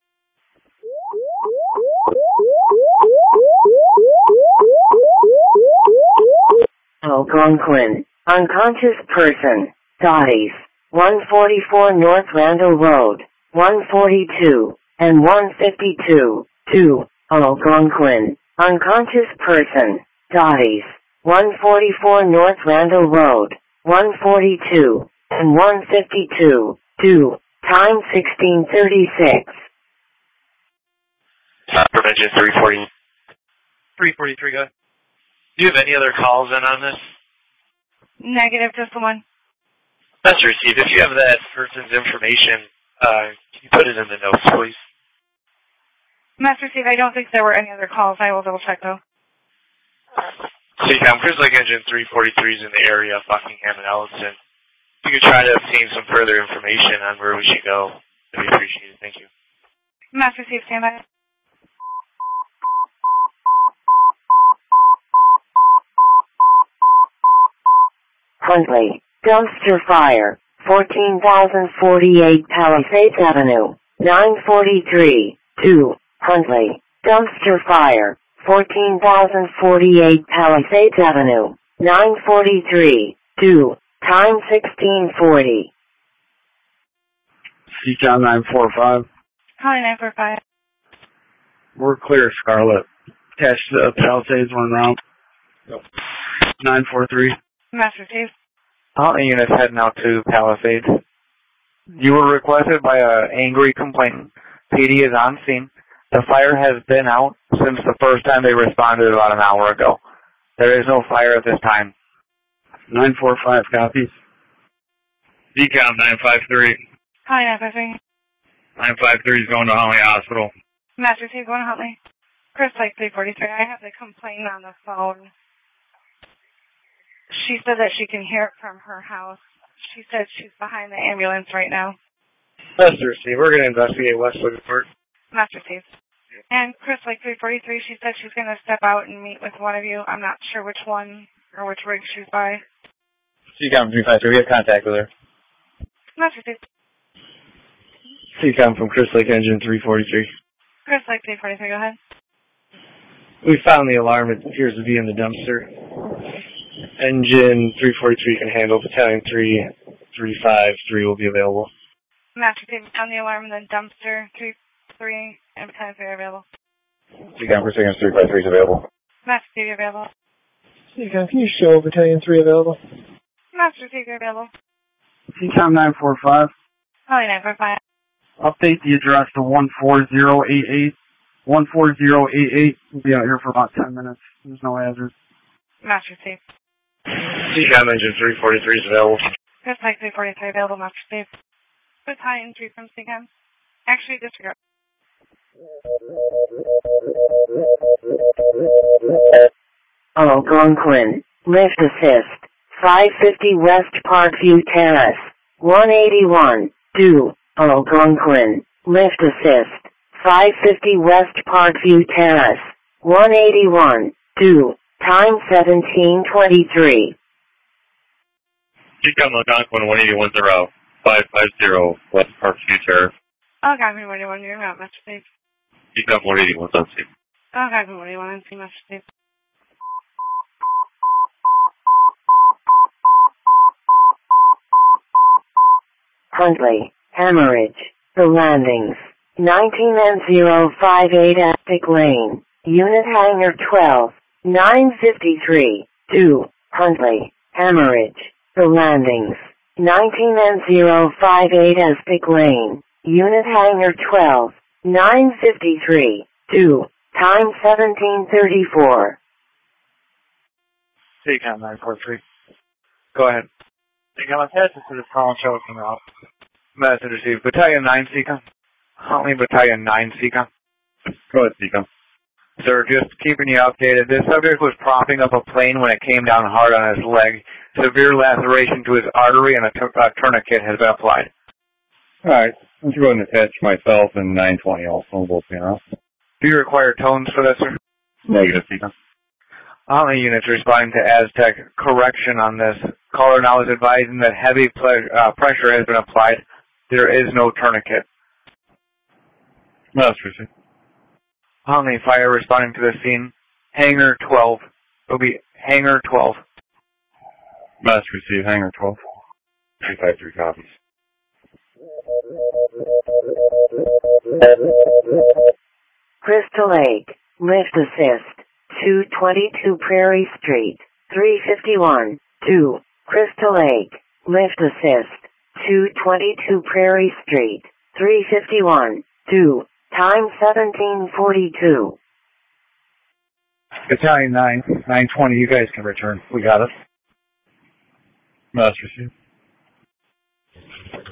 Algonquin, unconscious person, Dotties, 144 North Randall Road, 142, and 152. 2. Algonquin, unconscious person, Dotties, 144 North Randall Road, 142, and 152. 2. Time 16:36. From Engine 340. 343, go ahead. Do you have any other calls in on this? Negative, just the one. That's received. If you have that person's information, can you put it in the notes, please? Master Steve, I don't think there were any other calls. I will double check though. CCOM, Chris Lake Engine 343 is in the area of Buckingham and Ellison. If you could try to obtain some further information on where we should go, it'd be appreciated. Thank you. Master Steve, stand by. Huntley, dumpster fire, 14,048 Palisades Avenue, 943, 2, Huntley, dumpster fire, 14,048 Palisades Avenue, 943, 2, time 1640. CCOM 945. Calling 945. We're clear, Scarlet. Attached to the Palisades, one round. 943. Master Steve. Huntley units heading out to Palisades. You were requested by an angry complainant. PD is on scene. The fire has been out since the first time they responded about an hour ago. There is no fire at this time. 945 copies. DCOM 953. Calling 953. 953 is going to Huntley Hospital. Master Steve, going to Huntley. Chris Lake 343. I have the complainant on the phone. She said that she can hear it from her house. She said she's behind the ambulance right now. Master Steve, we're going to investigate Westwood Court. Master Steve. And Chris Lake 343, she said she's going to step out and meet with one of you. I'm not sure which one or which rig she's by. CCOM 353, we have contact with her. Master Steve. CCOM from Chris Lake Engine 343. Chris Lake 343, go ahead. We found the alarm. It appears to be in the dumpster. Engine 343 can handle. Battalion 353 will be available. Master Steve, found the alarm in the dumpster. 3-3 and Battalion 3 are available. CCOM for 353 is available. Master Steve, you're available. CCOM, can you show Battalion 3 available? Master Steve, you're available. CCOM 945. Calling 945. Update the address to 14088. 14088. We'll be out here for about 10 minutes. There's no hazard. Master Steve. CCOM Engine 343 is available. Chris Lake 343 available, Master Steve. Battalion 3 from CCOM. Actually, disregard. Algonquin, lift assist, 550 West Parkview Terrace, 181, 2, Algonquin, lift assist, 550 West Parkview Terrace, 181, 2, time 1723. CCOM Algonquin 181-0, 550 West Parkview Terrace. Algonquin 181, you're out, Master Steve. CCOM 181 on scene. Algonquin 181 on scene, Master Steve. Huntley, hemorrhage, the landings, 19N058 Attic Lane, Unit Hangar 12, 953, 2, Huntley, hemorrhage, the landings, 19N058 Aztec Lane, Unit Hangar 12, 953, 2, time 1734. CCOM 943. Go ahead. CCOM, attached to this call and show us from out. Message received. Battalion 9 CCOM. Huntley Battalion 9 CCOM. Go ahead, CCOM. Sir, just keeping you updated. This subject was propping up a plane when it came down hard on his leg. Severe laceration to his artery and a tourniquet has been applied. Alright, let's go ahead and attach myself and 920 also, both funerals. Do you require tones for this, sir? Negative, CCOM. Huntley units responding to Aztec. Correction on this. Caller now is advising that heavy pressure has been applied. There is no tourniquet. Master Chief. Huntley fire responding to the scene. Hangar 12. It'll be Hangar 12. Master Chief, Hangar 12. 353 copies. Crystal Lake, lift assist, 222 Prairie Street, 351, 2, Crystal Lake, lift assist, 222 Prairie Street, 351, 2, time 1742. Battalion 9, 920, you guys can return. We got it. Master Chief.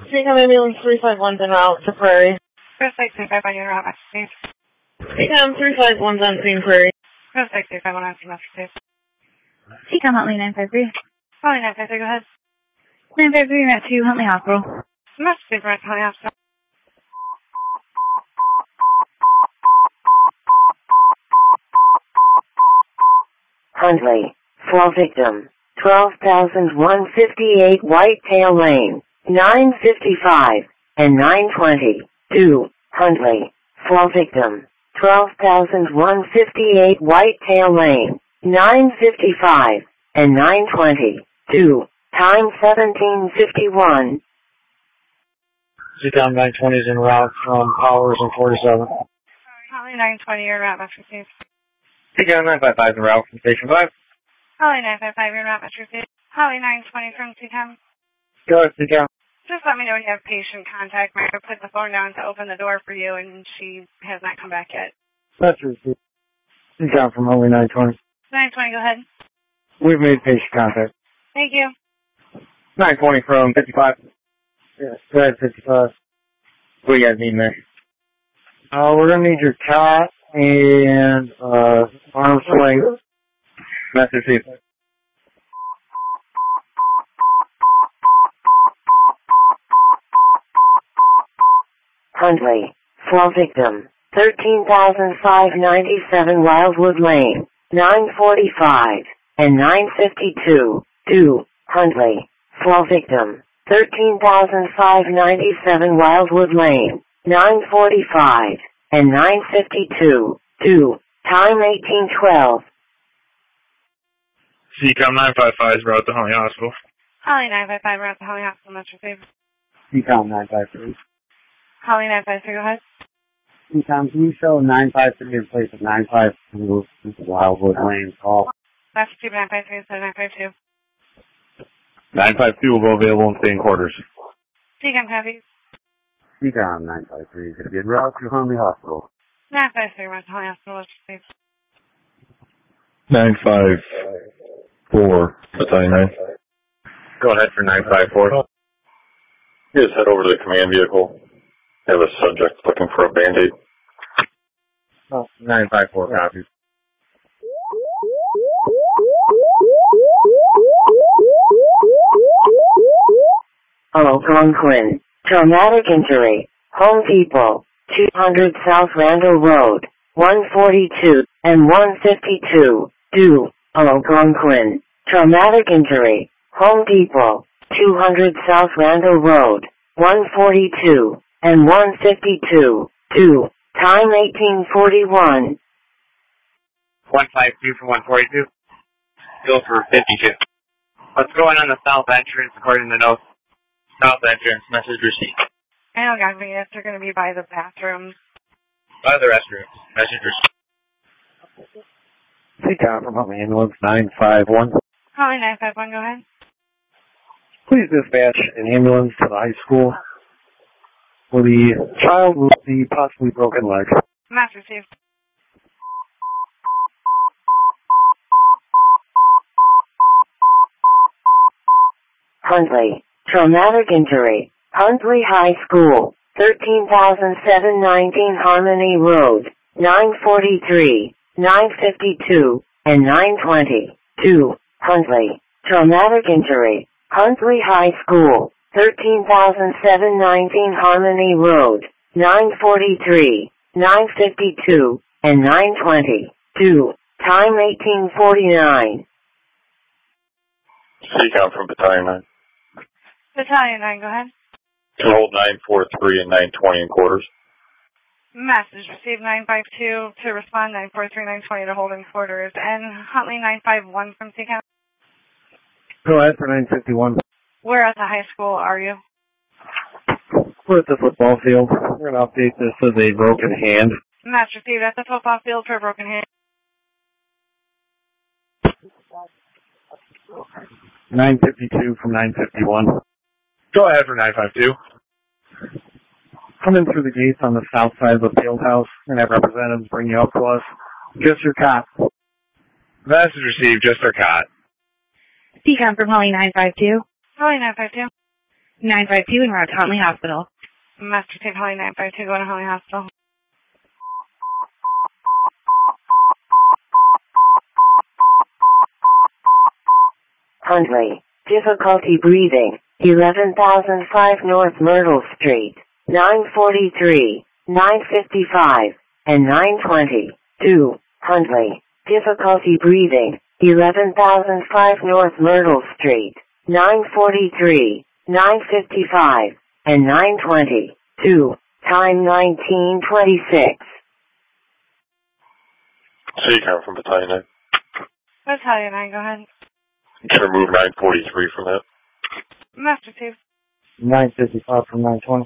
Seacom ambulance 351's en route to Prairie. Chris Lake 351, you're out, Master Steve. Seacom 351's on scene, Prairie. Chris Lake 351, on scene, Master Steve. Seacom Huntley 953. Huntley 953, go ahead. 953, you're at 2 Huntley Hospital. Master Steve, we're at Huntley Hospital. Huntley, fall victim, 12,158 Whitetail Lane, 955 and 920. 2. Huntley, fall victim, 12,158 Whitetail Lane, 955 and 920. 2. Time 1751. Seacom 920 is en route from Powers and 47. Holly 920, you're out, Master Steve. Seacom 955 en route from Station 5. Holly 955, you're out, Master Steve. Holly 920 from Seacom. Go ahead, Seacom. Just let me know when you have patient contact. Mary put the phone down to open the door for you, and she has not come back yet. Master Steve. Seacom from Huntley 920. 920, go ahead. We've made patient contact. Thank you. 920 from 55. Yes, go ahead, 55. What do you guys need there? We're gonna need your cot and arm sling. Master Steve. Huntley, fall victim, 13,597 Wildwood Lane, 945 and 952. 2. Huntley, fall victim, 13,597 Wildwood Lane, 945 and 952. 2. Time 1812. Seacom 955 is route to Huntley Hospital. Holly 955, we're at the Holly Hospital, Master Steve. Seacom 953. Holly 953, go ahead. Seacom, can you show 953 in place of 952? This is Wildwood Lane call. Master Steve 953 instead of 952. 952 will be available in staying quarters. Seacom copies. Seacom 953 is going to be en route to Huntley Hospital. 953, we're at the Holly Hospital, Master Steve. 954, Battalion 9. Go ahead for 954. You just head over to the command vehicle. Have a subject looking for a Band-Aid. 954 copies. Algonquin, traumatic injury, Home Depot, 200 South Randall Road, 142 and 152. 2. Algonquin, traumatic injury, Home Depot, 200 South Randall Road, 142 and 152. 2. Time 1841. 152 from 142. Go for 52. What's going on the south entrance according to notes? South entrance, message received. I don't got me. They're going to be by the bathrooms. By the restrooms, message received. Seacom from Huntley Ambulance 951. Holly 951, go ahead. Please dispatch an ambulance to the high school for the child with the possibly broken leg. Master Steve. Huntley, traumatic injury, Huntley High School, 13,719 Harmony Road, 943, 952, and 920. 2. Huntley, traumatic injury, Huntley High School, 13,719 Harmony Road, 943, 952, and 920. 2. Time 1849. Seacom from Battalion 9. Battalion 9, go ahead. To hold 943 and 920 in quarters. Message received 952 to respond 943, 920 to hold in quarters. And Huntley 951 from Seacom. Go ahead for 951. Where at the high school are you? We're at the football field. We're going to update this as a broken hand. Master Steve, at the football field for a broken hand. 952 from 951. Go ahead for 952. Come in through the gates on the south side of the field house and have representatives bring you up to us. Just your cot. Message received, just our cot. Seacom from Holly 952. Holly 952. 952 en route to Huntley Hospital. Master Tape Holly 952 going to Huntley Hospital. Huntley, difficulty breathing, 11,005 North Myrtle Street, 943, 955, and 920. 2. Huntley, difficulty breathing, 11,005 North Myrtle Street, 943, 955, and 920. 2. Time 1926. CCOM from Battalion 9. Battalion 9, go ahead. Can remove 943 from that. Master Tape. 955 from 920.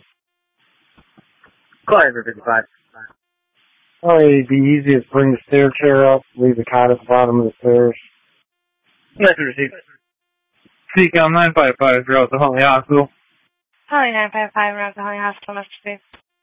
Go ahead, 55. Probably it'd be easiest to bring the stair chair up, leave the cot at the bottom of the stairs. Message received. CCOM 955 throughout the Huntley Hospital. Holly 955 route to Huntley Hospital, Master Tape.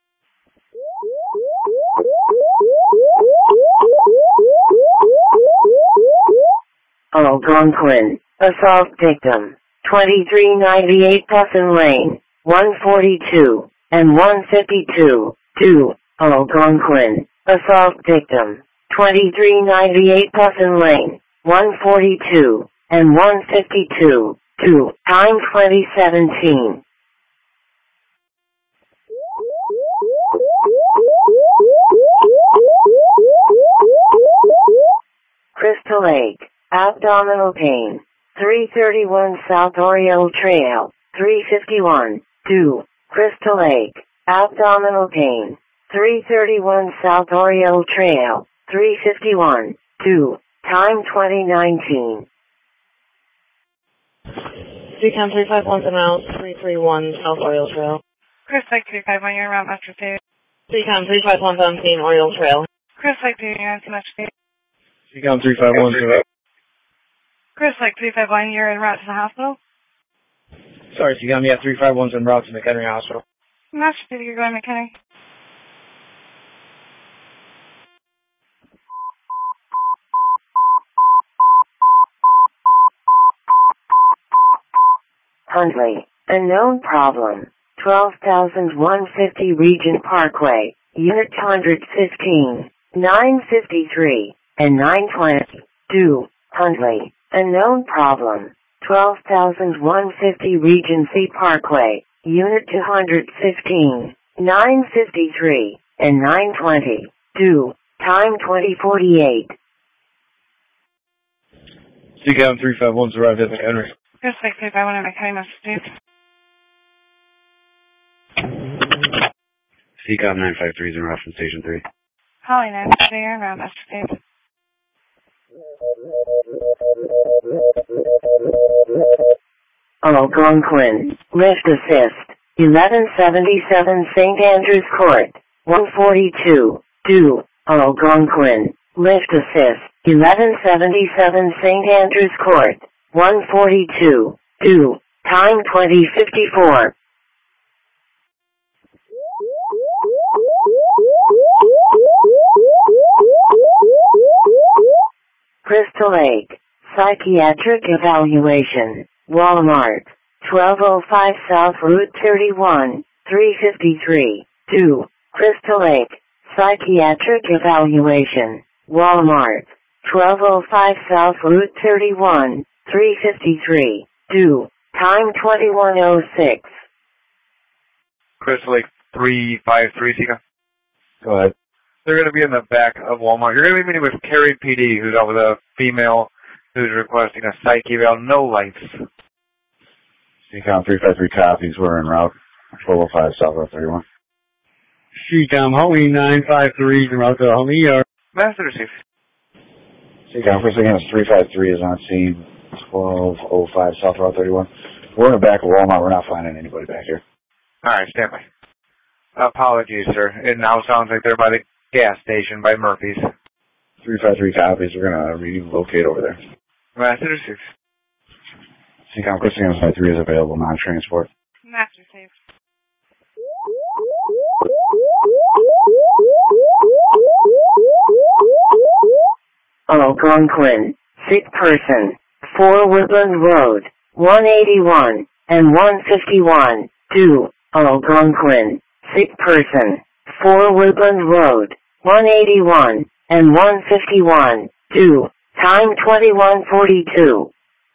Algonquin, assault victim, 2398 Pussin Lane, 142, and 152. 2. Algonquin, assault victim, 2398 Pussin Lane, 142, and 152. 2. Time 2017. Crystal Lake, abdominal pain, 331 South Oriole Trail, 351. 2. Crystal Lake, abdominal pain, 331 South Oriole Trail, 351. 2. Time 2019. CCOM 351 en route 331 South Oriole Trail. Chris Lake 351, you're route, Master Tape. CCOM 351 on scene, Oriole Trail. Chris Lake 351, Master Tape. CCOM 351 throughout. Chris Lake 351, you're en route to the hospital. Sorry, CCOM, yeah, 351's en route to McHenry Hospital. Master Tape, you're going to McHenry. Huntley, a known problem, 12,150 Regent Parkway, Unit 115, 953, and 920. 2. Huntley, a known problem, 12,150 Regency Parkway, Unit 215, 953, and 920. 2. Time 2048. CCOM 351's arrived at McHenry. Chris Lake 351 at McHenry, Master Tape. CCOM 953 is en route from Station 3. Holly 953, you're en route, Master Tape. Algonquin, lift assist, 1177 St. Andrews Court, 142. 2. Algonquin, lift assist, 1177 St. Andrews Court, 142. 2. Time 2054. Crystal Lake, psychiatric evaluation, Walmart, 1205 South Route 31, 353. 2. Crystal Lake, psychiatric evaluation, Walmart, 1205 South Route 31, 353. 2. Time 2106. Crystal Lake 353, CCOM. Go ahead. They're going to be in the back of Walmart. You're going to be meeting with Cary PD, who's out with a female who's requesting a psych eval, no lights. CCOM 353 copies. We're en route. 1205 South Route 31. CCOM Huntley 953 en route to Huntley Yard. Master receive. CCOM first again, 353 is on scene. 1205 South Route 31. We're in the back of Walmart. We're not finding anybody back here. All right, stand by. Apologies, sir. It now sounds like they're by the gas station by Murphy's. 353 copies. We're going to relocate over there. Master receive. CCOM first again, 53 is available, non-transport. Master Tape. Algonquin, sick person, 4 Woodland Road, 181, and 151, 2, Algonquin, sick person, 4 Woodland Road, 181, and 151, 2, time 21:42.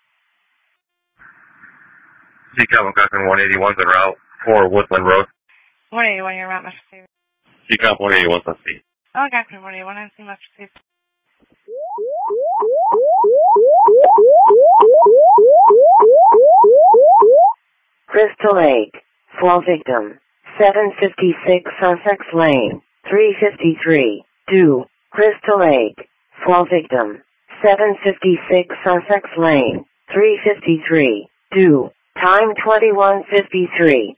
CCOM Algonquin 181's en route for Woodland Road. 181, you're right, Mr. CCOM 181's on scene. Algonquin 181, I'm seeing Mr. Steve. Crystal Lake, fall victim, 756 Sussex Lane, 353, 2, Crystal Lake, fall victim, 756 Sussex Lane, 353, 2, time 21:53.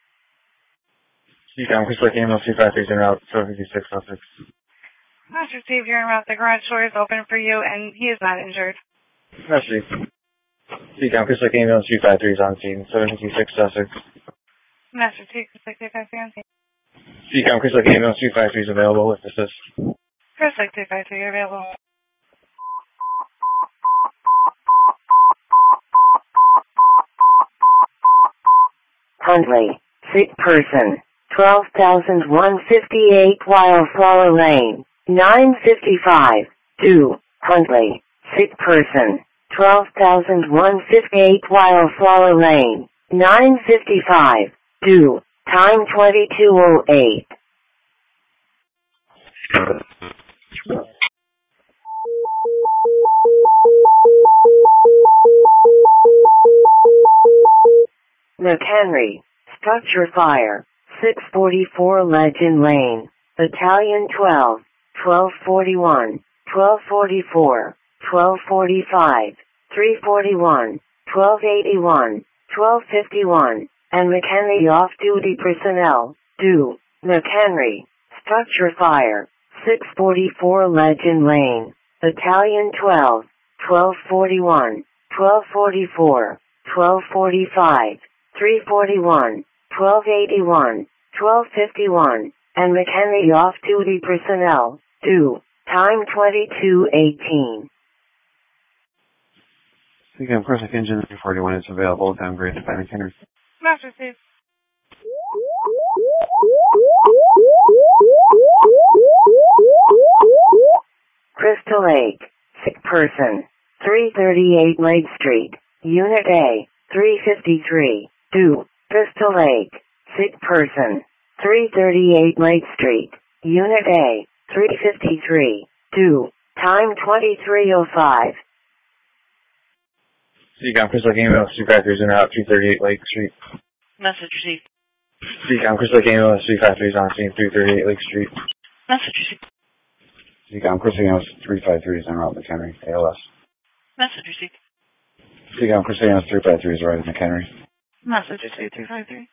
CCOM Crystal Lake Ambulance 253's en route, 756 Sussex. Mr. Steve, you're en route. The garage door is open for you, and he is not injured. Message. CCOM Crystal Lake Ambulance 253's on scene, 756 Sussex. Master Steve, Crystal Lake 253 on scene. CCOM Crystal Lake Ambulance 253's available with assist. Crystal Lake 253, you're available. Huntley, sick person, 12,158 Wildflower Lane, 955, 2, Huntley, sick person, 12,158 Wildflower Lane, 955, 2, time 22:08. McHenry, structure fire, 644 Legend Lane, Battalion 12, 1241, 1244, 1245, 341, 1281, 1251, and McHenry off-duty personnel, due, McHenry, structure fire, 644 Legend Lane, Battalion 12, 1241, 1244, 1245, 341, 1281, 1251, and McHenry off-duty personnel, due, time 22:18. CCOM Crystal Lake Engine 341 is available, downgraded by McHenry. Master Steve. Crystal Lake, sick person, 338 Lake Street, Unit A, 353, 2, Crystal Lake, sick person, 338 Lake Street, Unit A, 353, 2, time 23:05. CCOM Crystal Lake Ambulance 253's en route, 238 Lake Street. Message received. CCOM Crystal Lake Ambulance 253's on scene, 338 Lake Street. Message received. CCOM Crystal Lake Ambulance 353's en route, McHenry, ALS. Message received. CCOM Crystal Lake Ambulance 353's arrived at McHenry. Message received 253.